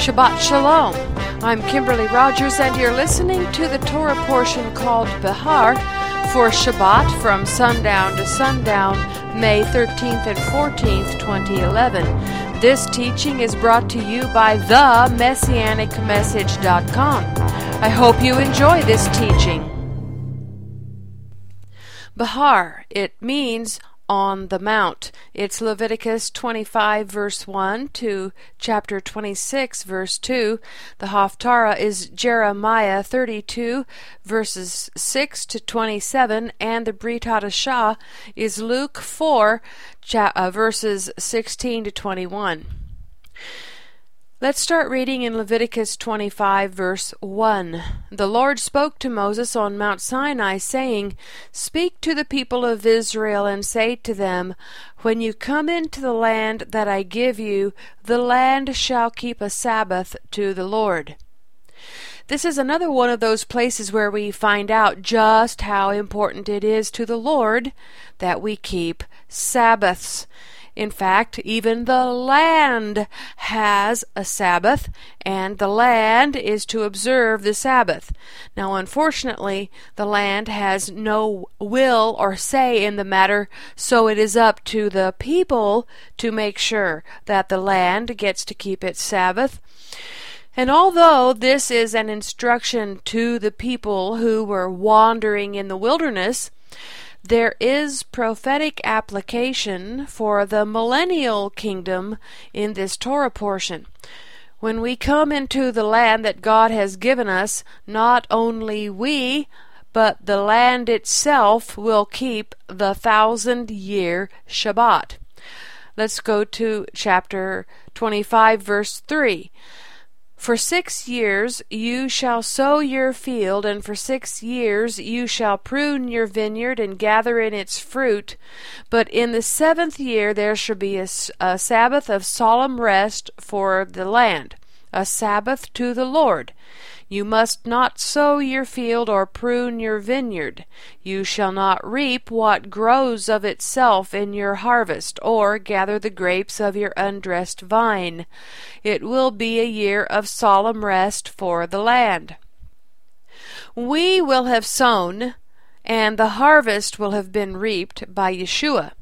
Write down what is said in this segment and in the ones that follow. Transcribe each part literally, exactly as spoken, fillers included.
Shabbat Shalom. I'm Kimberly Rogers, and you're listening to the Torah portion called Behar for Shabbat from sundown to sundown, May thirteenth and fourteenth, twenty eleven. This teaching is brought to you by the messianic message dot com. I hope you enjoy this teaching. Behar, it means on the mount. It's Leviticus twenty-five verse one to chapter twenty-six verse two. The Haftarah is Jeremiah thirty-two verses six to twenty-seven, and the Brit Hadashah is Luke four cha- uh, verses sixteen to twenty-one. Let's start reading in Leviticus twenty-five, verse one. The Lord spoke to Moses on Mount Sinai, saying, Speak to the people of Israel, and say to them, When you come into the land that I give you, the land shall keep a Sabbath to the Lord. This is another one of those places where we find out just how important it is to the Lord that we keep Sabbaths. In fact, even the land has a Sabbath, and the land is to observe the Sabbath. Now, unfortunately, the land has no will or say in the matter, so it is up to the people to make sure that the land gets to keep its Sabbath. And although this is an instruction to the people who were wandering in the wilderness, there is prophetic application for the millennial kingdom in this Torah portion. When we come into the land that God has given us, not only we, but the land itself will keep the thousand-year Shabbat. Let's go to chapter twenty-five, verse three. For six years you shall sow your field, and for six years you shall prune your vineyard and gather in its fruit. But in the seventh year there shall be a, a Sabbath of solemn rest for the land, a Sabbath to the Lord. You must not sow your field or prune your vineyard. You shall not reap what grows of itself in your harvest, or gather the grapes of your undressed vine. It will be a year of solemn rest for the land. We will have sown, and the harvest will have been reaped by Yeshua.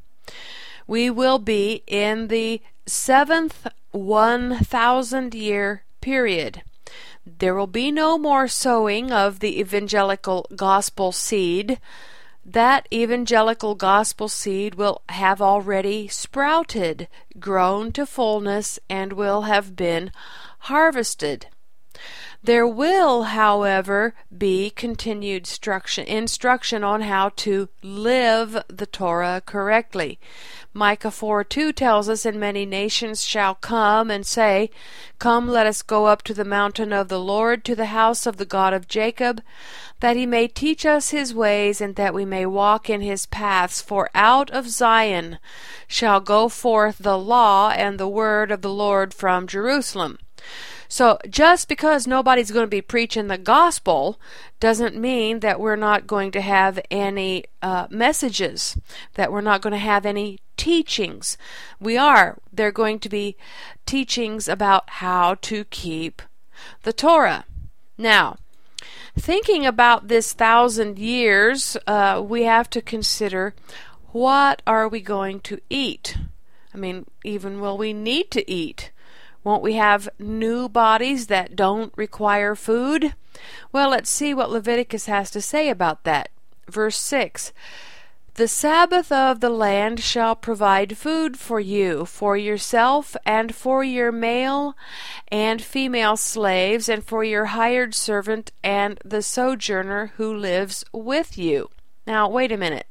We will be in the seventh one thousand year period. There will be no more sowing of the evangelical gospel seed. That evangelical gospel seed will have already sprouted, grown to fullness, and will have been harvested. There will, however, be continued instruction, instruction on how to live the Torah correctly. Micah four two tells us, And many nations shall come and say, Come, let us go up to the mountain of the Lord, to the house of the God of Jacob, that he may teach us his ways, and that we may walk in his paths. For out of Zion shall go forth the law and the word of the Lord from Jerusalem. So just because nobody's going to be preaching the gospel doesn't mean that we're not going to have any uh, messages, that we're not going to have any teachings. We are. They're going to be teachings about how to keep the Torah. Now, thinking about this thousand years, uh, we have to consider, what are we going to eat? I mean, even will we need to eat? Won't we have new bodies that don't require food? Well, let's see what Leviticus has to say about that. Verse six. The Sabbath of the land shall provide food for you, for yourself, and for your male and female slaves, and for your hired servant and the sojourner who lives with you. Now, wait a minute.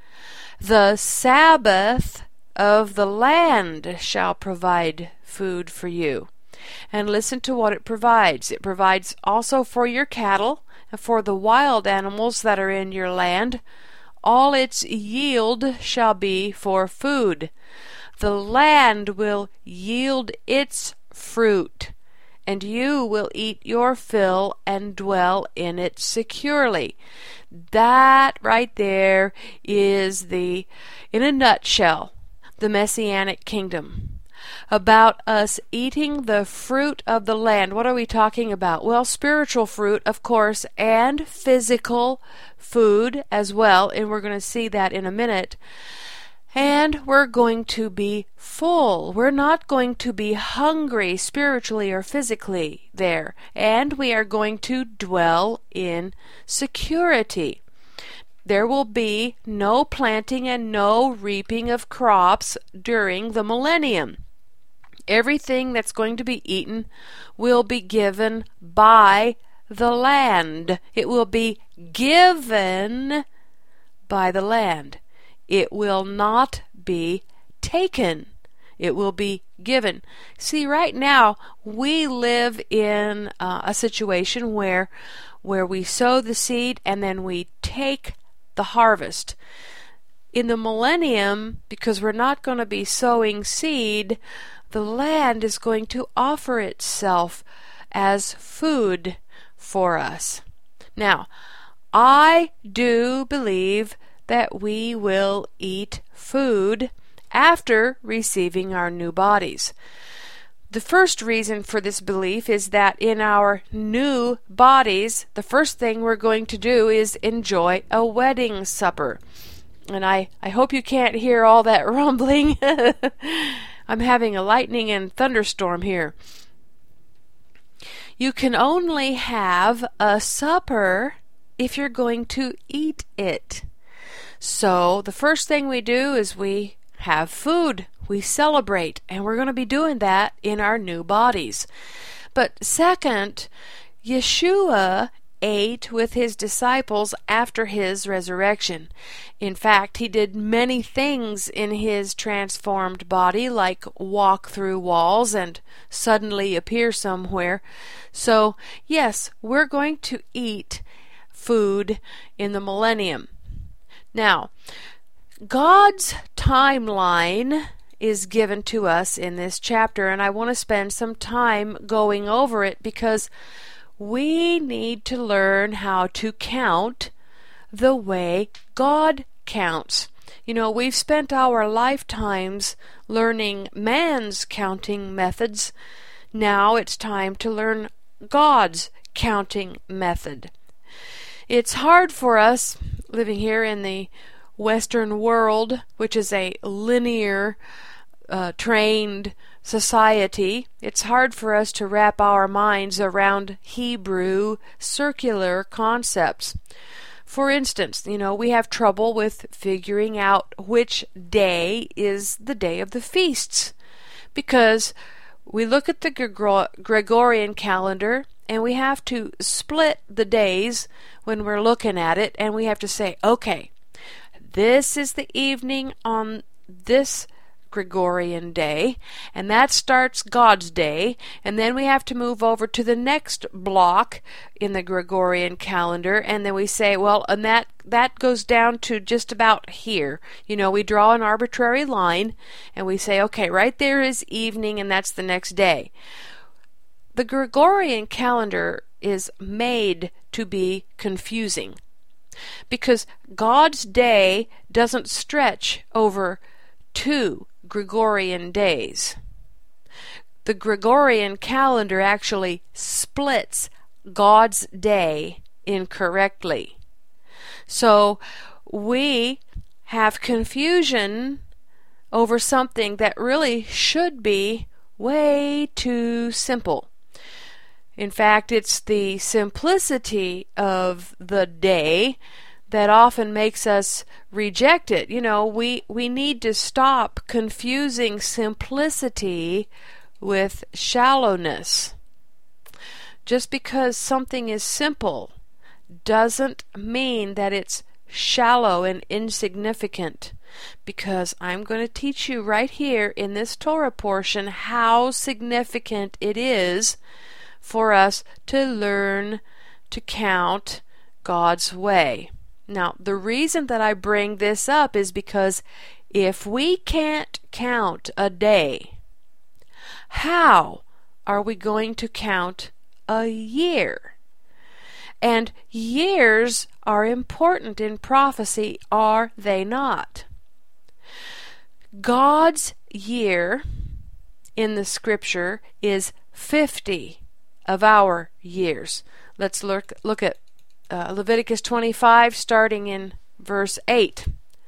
The Sabbath of the land shall provide food for you. And listen to what it provides. It provides also for your cattle and for the wild animals that are in your land. All its yield shall be for food. The land will yield its fruit, and you will eat your fill and dwell in it securely. That right there is the, in a nutshell, the Messianic kingdom. about us eating the fruit of the land. What are we talking about? Well, spiritual fruit, of course, and physical food as well, and we're going to see that in a minute. And we're going to be full. We're not going to be hungry spiritually or physically there. And we are going to dwell in security. There will be no planting and no reaping of crops during the millennium. Everything that's going to be eaten will be given by the land. It will be given by the land. It will not be taken. It will be given. See, right now we live in uh, a situation where where we sow the seed and then we take the harvest. In the millennium, because we're not going to be sowing seed, the land is going to offer itself as food for us. Now, I do believe that we will eat food after receiving our new bodies. The first reason for this belief is that in our new bodies, the first thing we're going to do is enjoy a wedding supper. And I, I hope you can't hear all that rumbling. I'm having a lightning and thunderstorm here. You can only have a supper if you're going to eat it. So the first thing we do is we have food. We celebrate, and we're going to be doing that in our new bodies. But second, Yeshua ate with his disciples after his resurrection. In fact, he did many things in his transformed body, like walk through walls and suddenly appear somewhere. So, yes, we're going to eat food in the millennium. Now, God's timeline is given to us in this chapter, and I want to spend some time going over it because we need to learn how to count the way God counts. You know, we've spent our lifetimes learning man's counting methods. Now it's time to learn God's counting method. It's hard for us living here in the Western world, which is a linear, uh, trained society. It's hard for us to wrap our minds around Hebrew circular concepts. For instance, you know, we have trouble with figuring out which day is the day of the feasts, because we look at the Gregor- Gregorian calendar and we have to split the days when we're looking at it, and we have to say, okay, this is the evening on this Gregorian day, and that starts God's day, and then we have to move over to the next block in the Gregorian calendar, and then we say, well, and that that goes down to just about here. You know, we draw an arbitrary line, and we say, okay, right there is evening, and that's the next day. The Gregorian calendar is made to be confusing, because God's day doesn't stretch over two Gregorian days. The Gregorian calendar actually splits God's day incorrectly. So we have confusion over something that really should be way too simple. In fact, it's the simplicity of the day that often makes us reject it. You know, we, we need to stop confusing simplicity with shallowness. Just because something is simple doesn't mean that it's shallow and insignificant, because I'm going to teach you right here in this Torah portion how significant it is for us to learn to count God's way. Now, the reason that I bring this up is because if we can't count a day, how are we going to count a year? And years are important in prophecy, are they not? God's year in the scripture is fifty of our years. Let's look, look at uh, Leviticus twenty-five, starting in verse eight.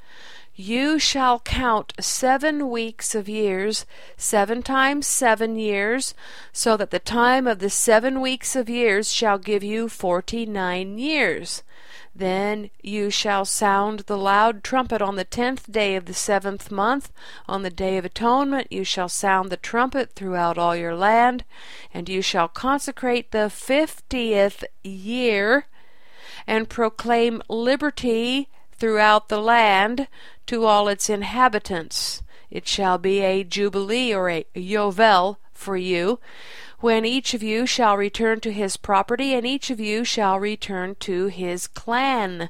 You shall count seven weeks of years, seven times seven years, so that the time of the seven weeks of years shall give you forty-nine years. Then you shall sound the loud trumpet on the tenth day of the seventh month. On the day of atonement you shall sound the trumpet throughout all your land, and you shall consecrate the fiftieth year, and proclaim liberty throughout the land to all its inhabitants. It shall be a jubilee or a yovel for you, when each of you shall return to his property, and each of you shall return to his clan.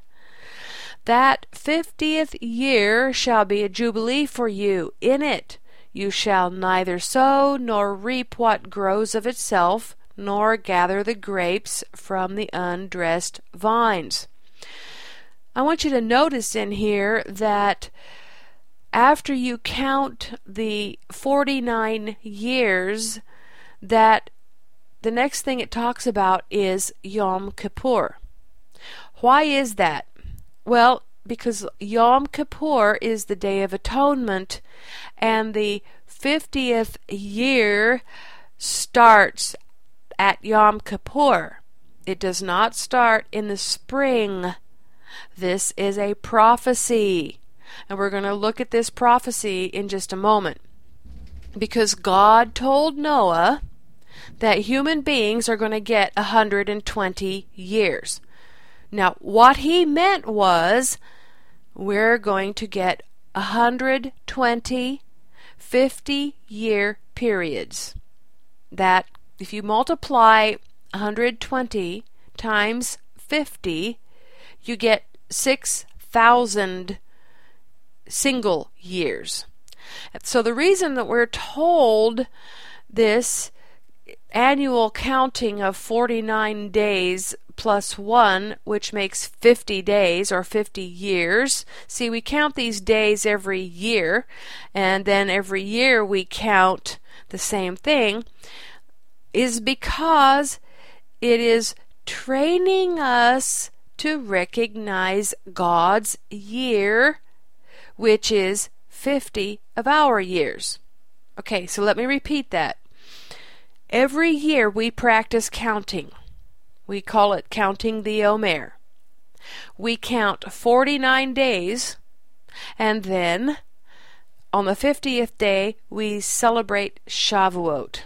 That fiftieth year shall be a jubilee for you. In it you shall neither sow nor reap what grows of itself, nor gather the grapes from the undressed vines. I want you to notice in here that after you count the forty-nine years, that the next thing it talks about is Yom Kippur. Why is that? Well, because Yom Kippur is the Day of Atonement, and the fiftieth year starts at Yom Kippur. It does not start in the spring. This is a prophecy, and we're going to look at this prophecy in just a moment. Because God told Noah that human beings are going to get one hundred twenty years. Now, what he meant was we're going to get one hundred twenty fifty-year periods. That, if you multiply one hundred twenty times fifty, you get six thousand single years. So the reason that we're told this annual counting of forty-nine days plus one, which makes fifty days or fifty years. See, we count these days every year, and then every year we count the same thing, is because it is training us to recognize God's year, which is fifty of our years. Okay, so let me repeat that. Every year we practice counting. We call it counting the Omer. We count forty-nine days, and then on the fiftieth day we celebrate Shavuot.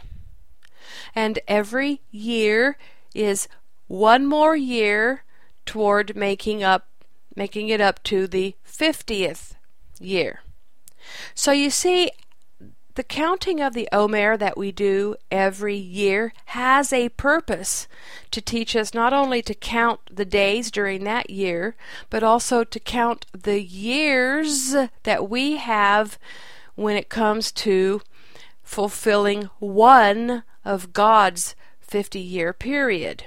And every year is one more year toward making up making it up to the fiftieth year. So you see, the counting of the Omer that we do every year has a purpose to teach us not only to count the days during that year, but also to count the years that we have when it comes to fulfilling one of God's fifty-year period.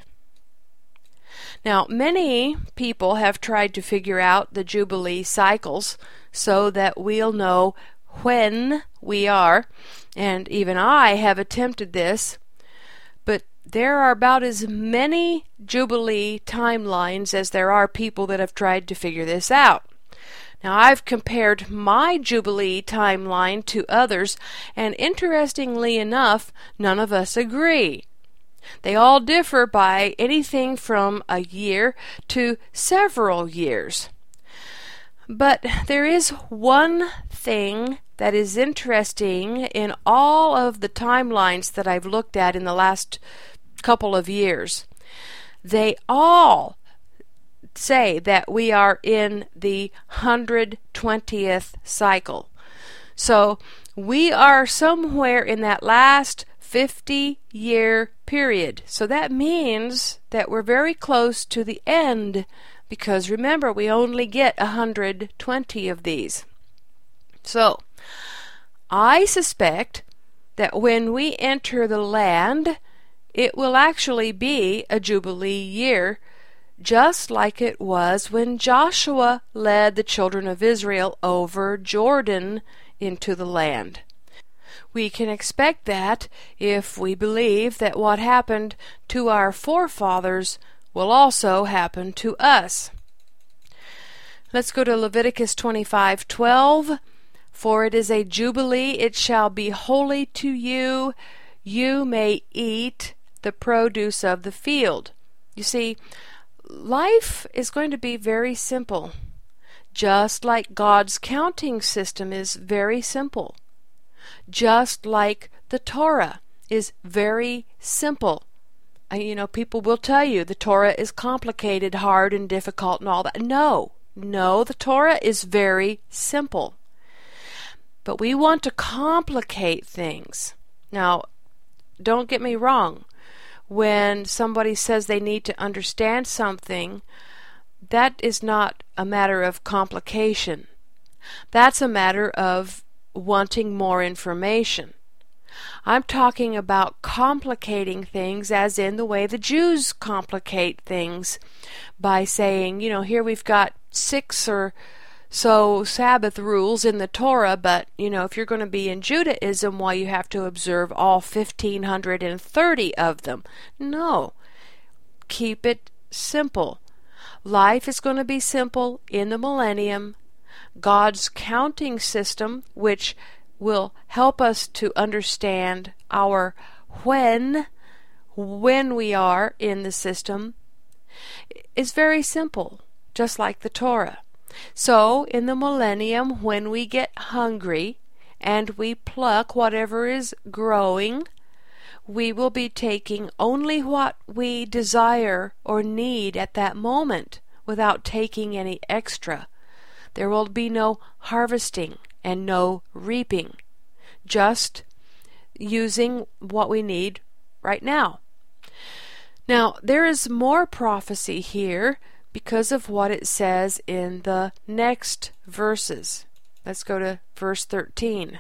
Now, many people have tried to figure out the Jubilee cycles so that we'll know when we are, and even I have attempted this, but there are about as many Jubilee timelines as there are people that have tried to figure this out. Now, I've compared my Jubilee timeline to others, and interestingly enough, none of us agree. They all differ by anything from a year to several years. But there is one thing that is interesting in all of the timelines that I've looked at in the last couple of years. They all say that we are in the one hundred twentieth cycle. So we are somewhere in that last fifty-year period. So that means that we're very close to the end, because remember, we only get one hundred twenty of these. So I suspect that when we enter the land, it will actually be a Jubilee year, just like it was when Joshua led the children of Israel over Jordan into the land. We can expect that if we believe that what happened to our forefathers will also happen to us. Let's go to Leviticus twenty-five twelve. For it is a jubilee, it shall be holy to you. You may eat the produce of the field. You see, life is going to be very simple, just like God's counting system is very simple, just like the Torah is very simple. You know, people will tell you the Torah is complicated, hard, and difficult and all that. No, no, the Torah is very simple. But we want to complicate things. Now, don't get me wrong. When somebody says they need to understand something, that is not a matter of complication. That's a matter of wanting more information. I'm talking about complicating things as in the way the Jews complicate things by saying, you know, here we've got six or so Sabbath rules in the Torah, but, you know, if you're going to be in Judaism, why you have to observe all one thousand five hundred thirty of them. No. Keep it simple. Life is going to be simple in the millennium. God's counting system, which will help us to understand our when, when we are in the system, is very simple, just like the Torah. So, in the millennium, when we get hungry and we pluck whatever is growing, we will be taking only what we desire or need at that moment without taking any extra. There will be no harvesting and no reaping, just using what we need right now. Now, there is more prophecy here because of what it says in the next verses. Let's go to verse thirteen.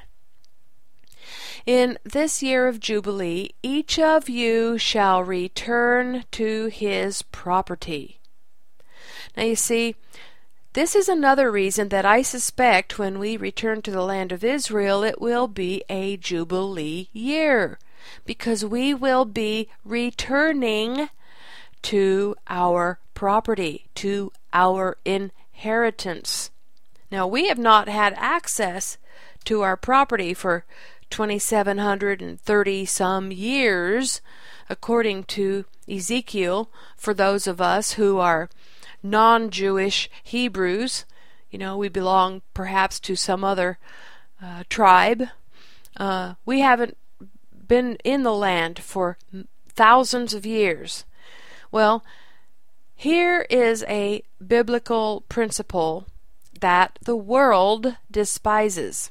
In this year of Jubilee, each of you shall return to his property. Now you see, this is another reason that I suspect when we return to the land of Israel, it will be a Jubilee year, because we will be returning to our property, to our inheritance. Now, we have not had access to our property for twenty-seven hundred thirty some years, according to Ezekiel, for those of us who are non-Jewish Hebrews. You know, we belong perhaps to some other uh, tribe. Uh, we haven't been in the land for thousands of years. Well, here is a biblical principle that the world despises.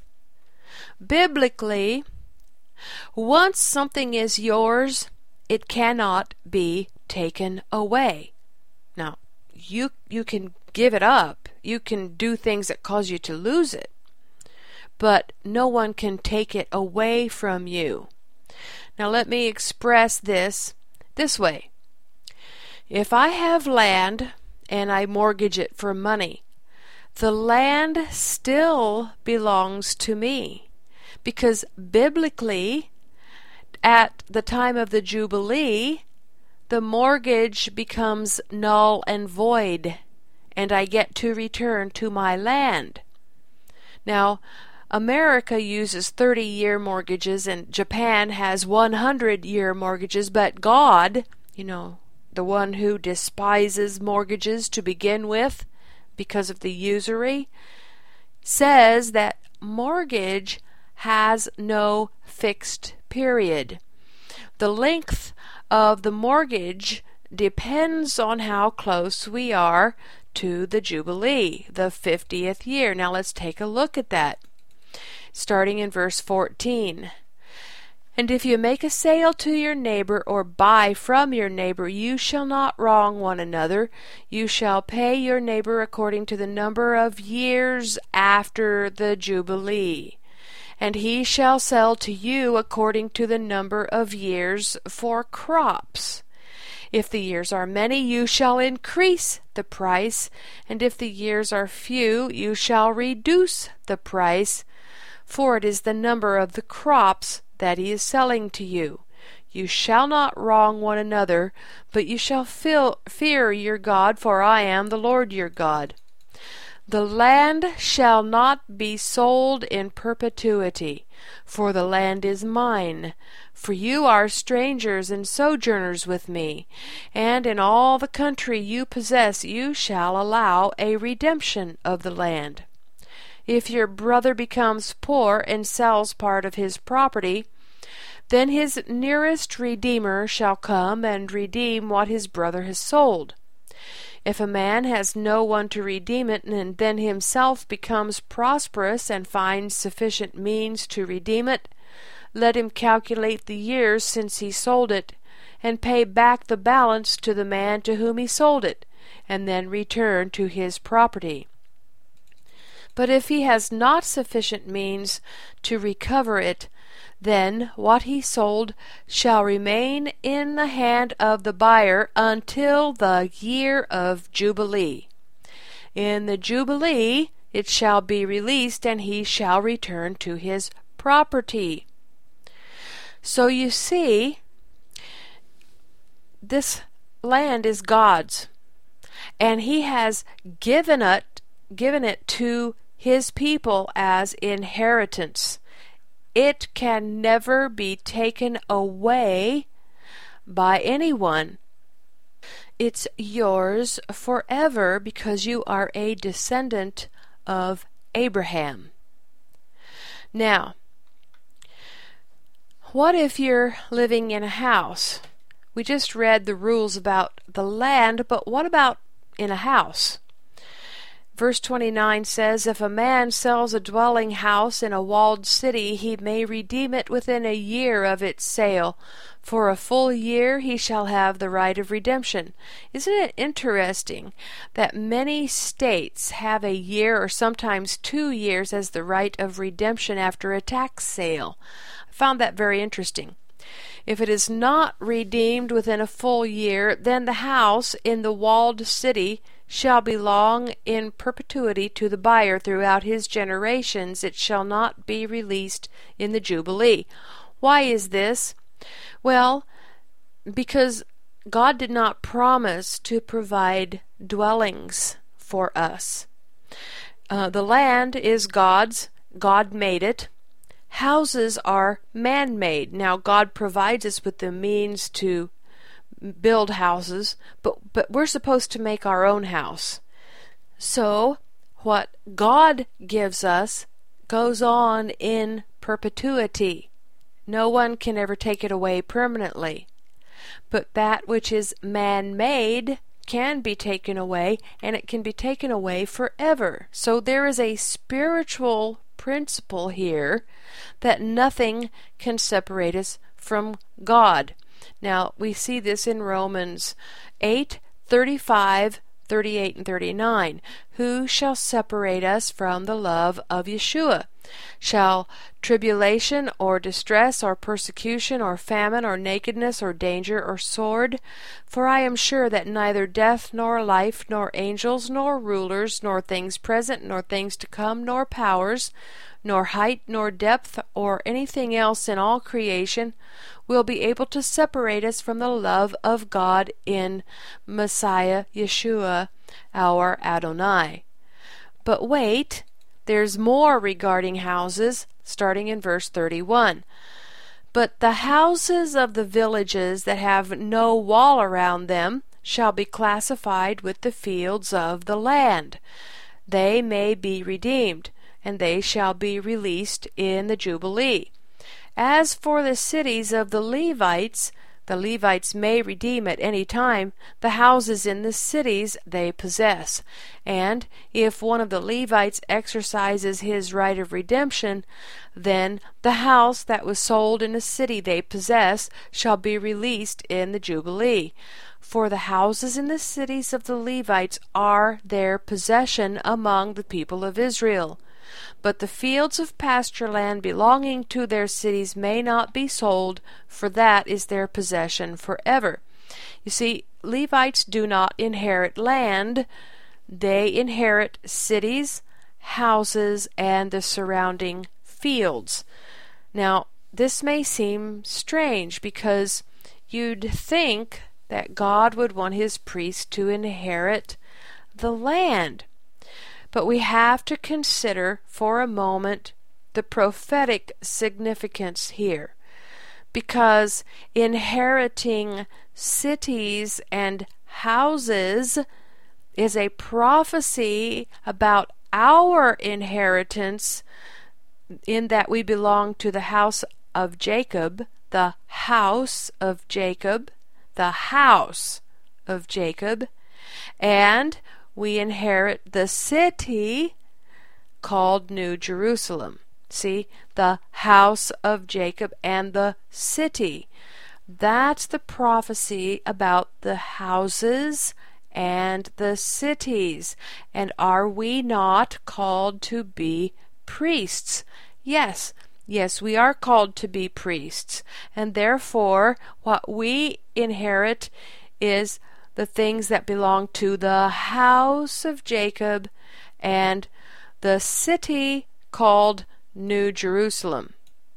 Biblically, once something is yours, it cannot be taken away. Now, you you can give it up. You can do things that cause you to lose it. But no one can take it away from you. Now, let me express this this way. If I have land and I mortgage it for money, the land still belongs to me, because biblically, at the time of the Jubilee, the mortgage becomes null and void, and I get to return to my land. Now, America uses thirty-year mortgages, and Japan has one hundred year mortgages, but God, you know, the one who despises mortgages to begin with because of the usury, says that mortgage has no fixed period. The length of the mortgage depends on how close we are to the Jubilee, the fiftieth year. Now let's take a look at that, starting in verse fourteen. And if you make a sale to your neighbor or buy from your neighbor, you shall not wrong one another. You shall pay your neighbor according to the number of years after the Jubilee. And he shall sell to you according to the number of years for crops. If the years are many, you shall increase the price, and if the years are few, you shall reduce the price. for it is the number of the crops that he is selling to you. You shall not wrong one another, but you shall feel, fear your God, for I am the Lord your God. The land shall not be sold in perpetuity, for the land is mine. For you are strangers and sojourners with me, and in all the country you possess you shall allow a redemption of the land. If your brother becomes poor and sells part of his property, then his nearest redeemer shall come and redeem what his brother has sold. If a man has no one to redeem it, and then himself becomes prosperous and finds sufficient means to redeem it, let him calculate the years since he sold it, and pay back the balance to the man to whom he sold it, and then return to his property. But if he has not sufficient means to recover it, then what he sold shall remain in the hand of the buyer until the year of Jubilee. In the Jubilee it shall be released, and he shall return to his property. So you see, this land is God's, and he has given it, given it to his people as inheritance. It can never be taken away by anyone. It's yours forever because you are a descendant of Abraham. Now, what if you're living in a house? We just read the rules about the land, but what about in a house? Verse twenty-nine says, If a man sells a dwelling house in a walled city, he may redeem it within a year of its sale. For a full year he shall have the right of redemption. Isn't it interesting that many states have a year or sometimes two years as the right of redemption after a tax sale? I found that very interesting. If it is not redeemed within a full year, then the house in the walled city shall belong in perpetuity to the buyer throughout his generations. It shall not be released in the Jubilee. Why is this? Well, because God did not promise to provide dwellings for us. Uh, the land is God's. God made it. Houses are man-made. Now, God provides us with the means to build houses, but but we're supposed to make our own house. So what God gives us goes on in perpetuity. No one can ever take it away permanently. But that which is man-made can be taken away, and it can be taken away forever. So there is a spiritual principle here that nothing can separate us from God. Now, we see this in Romans eight, thirty-five, thirty-eight, and thirty-nine. Who shall separate us from the love of Yeshua? Shall tribulation or distress or persecution or famine or nakedness or danger or sword? For I am sure that neither death nor life nor angels nor rulers nor things present nor things to come nor powers nor height nor depth or anything else in all creation will be able to separate us from the love of God in Messiah Yeshua our Adonai. But wait, there's more regarding houses, starting in verse thirty-one. But the houses of the villages that have no wall around them shall be classified with the fields of the land. They may be redeemed, and they shall be released in the Jubilee. As for the cities of the Levites, the Levites may redeem at any time the houses in the cities they possess. And if one of the Levites exercises his right of redemption, then the house that was sold in a city they possess shall be released in the Jubilee. For the houses in the cities of the Levites are their possession among the people of Israel. But the fields of pasture land belonging to their cities may not be sold, for that is their possession forever. You see, Levites do not inherit land. They inherit cities, houses, and the surrounding fields. Now, this may seem strange because you'd think that God would want his priests to inherit the land. But we have to consider for a moment the prophetic significance here, because inheriting cities and houses is a prophecy about our inheritance, in that we belong to the house of Jacob, the house of Jacob, the house of Jacob, and we inherit the city called New Jerusalem. See, the house of Jacob and the city. That's the prophecy about the houses and the cities. And are we not called to be priests? Yes, yes, we are called to be priests. And therefore, what we inherit is the things that belong to the house of Jacob and the city called New Jerusalem.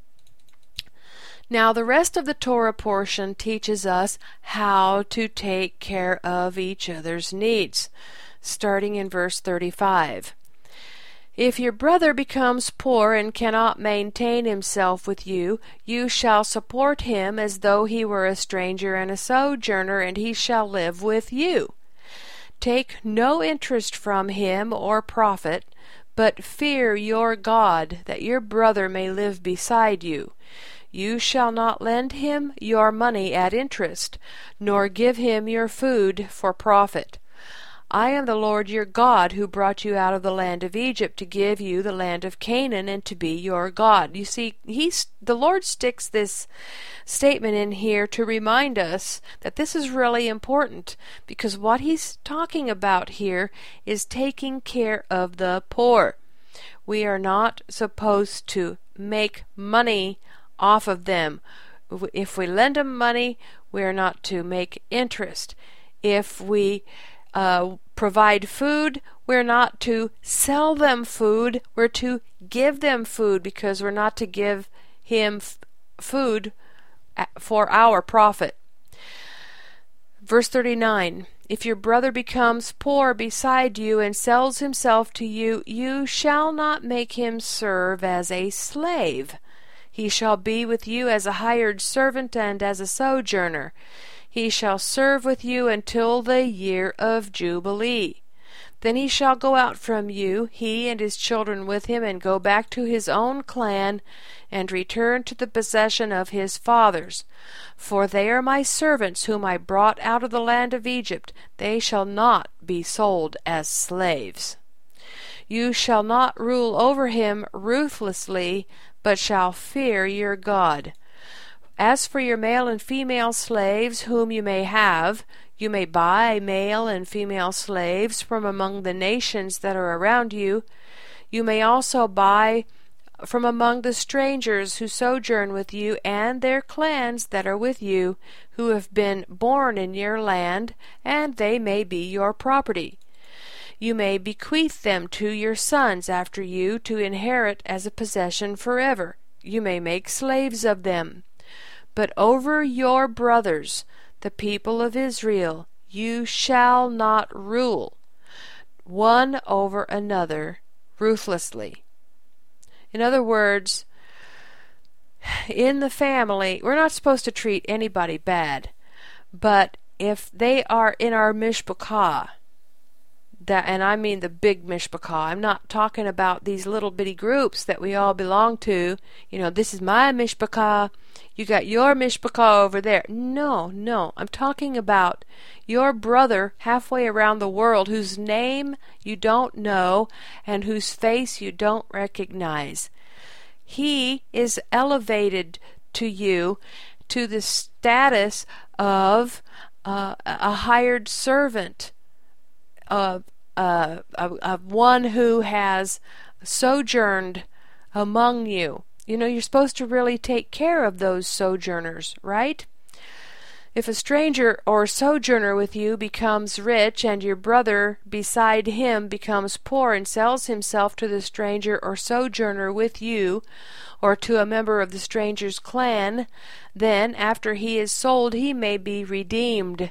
Now, the rest of the Torah portion teaches us how to take care of each other's needs, starting in verse thirty-five. If your brother becomes poor and cannot maintain himself with you, you shall support him as though he were a stranger and a sojourner, and he shall live with you. Take no interest from him or profit, but fear your God, that your brother may live beside you. You shall not lend him your money at interest, nor give him your food for profit. I am the Lord your God, who brought you out of the land of Egypt to give you the land of Canaan and to be your God. You see, he's, the Lord sticks this statement in here to remind us that this is really important, because what he's talking about here is taking care of the poor. We are not supposed to make money off of them. If we lend them money, we are not to make interest. If we uh, provide food, we're not to sell them food. We're to give them food, because we're not to give him f- food for our profit. Verse thirty-nine. If your brother becomes poor beside you and sells himself to you, you shall not make him serve as a slave. He shall be with you as a hired servant and as a sojourner. He shall serve with you until the year of Jubilee. Then he shall go out from you, he and his children with him, and go back to his own clan, and return to the possession of his fathers. For they are my servants, whom I brought out of the land of Egypt. They shall not be sold as slaves. You shall not rule over him ruthlessly, but shall fear your God. As for your male and female slaves whom you may have, you may buy male and female slaves from among the nations that are around you. You may also buy from among the strangers who sojourn with you, and their clans that are with you, who have been born in your land, and they may be your property. You may bequeath them to your sons after you to inherit as a possession forever. You may make slaves of them. But over your brothers, the people of Israel, you shall not rule, one over another, ruthlessly. In other words, in the family, we're not supposed to treat anybody bad, but if they are in our mishpachah, that, and I mean the big mishpachah, I'm not talking about these little bitty groups that we all belong to. You know, this is my mishpachah, you got your mishpachah over there. No, no, I'm talking about your brother halfway around the world whose name you don't know and whose face you don't recognize. He is elevated to you to the status of uh, a hired servant, of uh, of, of one who has sojourned among you. You know, you're supposed to really take care of those sojourners, right? If a stranger or sojourner with you becomes rich, and your brother beside him becomes poor, and sells himself to the stranger or sojourner with you, or to a member of the stranger's clan, then after he is sold he may be redeemed.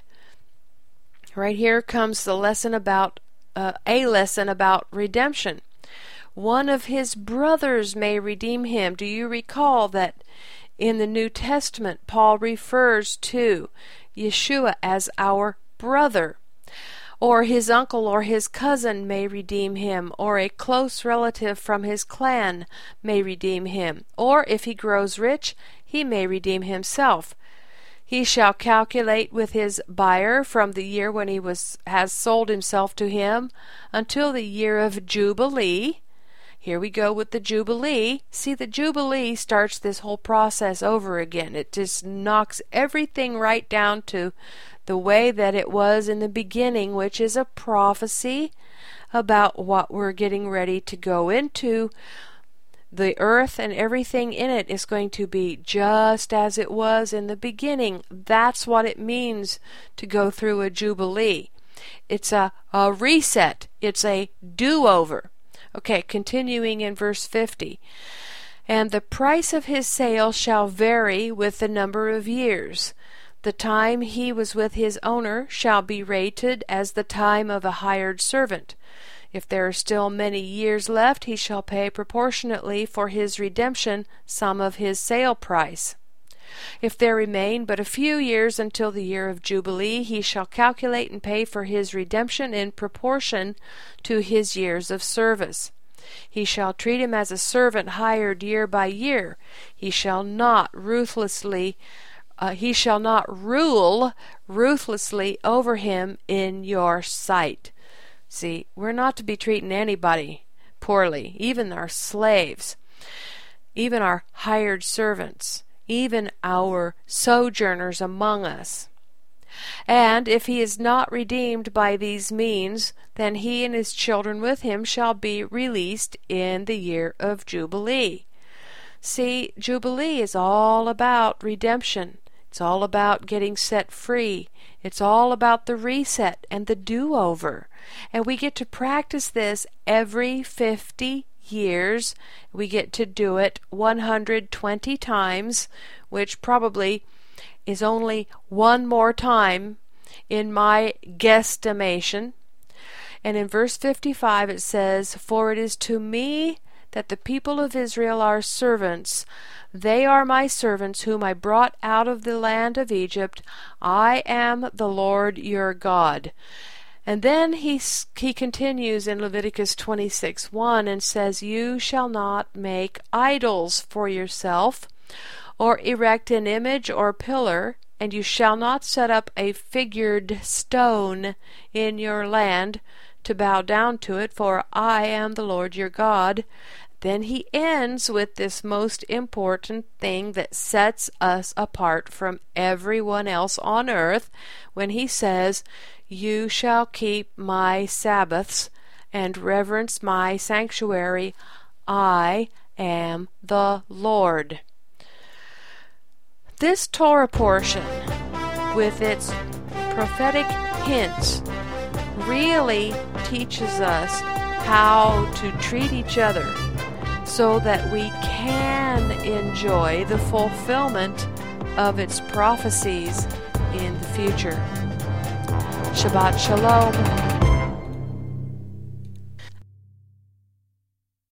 Right here comes the lesson about uh, a lesson about redemption. One of his brothers may redeem him. Do you recall that in the New Testament Paul refers to Yeshua as our brother? Or his uncle or his cousin may redeem him, or a close relative from his clan may redeem him, or if he grows rich, he may redeem himself. He shall calculate with his buyer from the year when he was has sold himself to him until the year of Jubilee. Here we go with the Jubilee. See, the Jubilee starts this whole process over again. It just knocks everything right down to the way that it was in the beginning, which is a prophecy about what we're getting ready to go into. The earth and everything in it is going to be just as it was in the beginning. That's what it means to go through a Jubilee. It's a, a reset. It's a do-over. Okay, continuing in verse fifty. And the price of his sale shall vary with the number of years. The time he was with his owner shall be rated as the time of a hired servant. If there are still many years left, he shall pay proportionately for his redemption some of his sale price. If there remain but a few years until the year of Jubilee, he shall calculate and pay for his redemption in proportion to his years of service. He shall treat him as a servant hired year by year. He shall not ruthlessly uh, he shall not rule ruthlessly over him in your sight. See, we're not to be treating anybody poorly, even our slaves, even our hired servants, even our sojourners among us. And if he is not redeemed by these means, then he and his children with him shall be released in the year of Jubilee. See, Jubilee is all about redemption. It's all about getting set free. It's all about the reset and the do-over. And we get to practice this every fifty years. We get to do it one hundred twenty times, which probably is only one more time in my guesstimation. And in verse fifty-five it says, For it is to me that the people of Israel are servants. They are my servants whom I brought out of the land of Egypt. I am the Lord your God. And then he he continues in Leviticus twenty-six one and says, You shall not make idols for yourself, or erect an image or pillar, and you shall not set up a figured stone in your land to bow down to it, for I am the Lord your God. Then he ends with this most important thing that sets us apart from everyone else on earth when he says, You shall keep my Sabbaths and reverence my sanctuary. I am the Lord. This Torah portion, with its prophetic hints, really teaches us how to treat each other so that we can enjoy the fulfillment of its prophecies in the future. Shabbat Shalom.